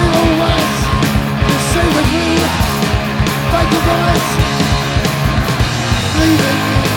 final words to say with you. Thank you guys. Leaving you.